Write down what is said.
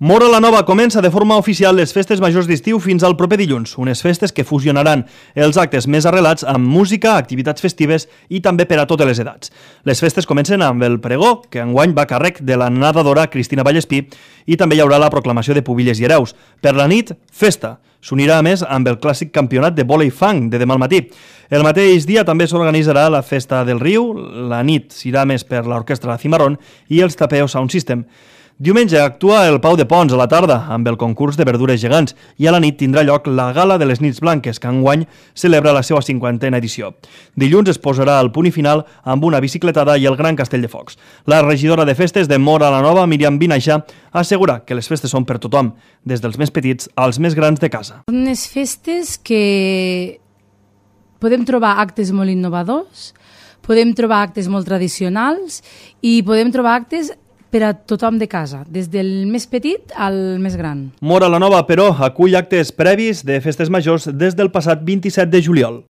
Móra la Nova comença de forma oficial les festes majors d'estiu fins al proper dilluns, unes festes que fusionaran els actes més arrelats amb música, activitats festives i també per a totes les edats. Les festes comencen amb el pregó, que enguany va a càrrec de la nedadora Cristina Vallespí, i també hi haurà la proclamació de pubilles i hereus. Per la nit, festa. S'unirà a més amb el clàssic campionat de vòlei fang de demà al matí. El mateix dia també s'organitzarà la Festa del Riu, la nit s'irà més per l'Orquestra Cimarrón i els Tapeo Sound System. Diumenge actua el Pau de Pons a la tarda amb el concurs de verdures gegants i a la nit tindrà lloc la Gala de les Nits Blanques, que enguany celebra la seva 50a edició. Dilluns es posarà el punt i final amb una bicicletada i el Gran Castell de Focs. La regidora de festes de Móra la Nova, Míriam Vinaixa, assegura que les festes són per tothom, des dels més petits als més grans de casa. Unes festes que podem trobar actes molt innovadors, podem trobar actes molt tradicionals i podem trobar actes per a tothom de casa, des del més petit al més gran. Móra la Nova, però, acull actes previs de festes majors des del passat 27 de juliol.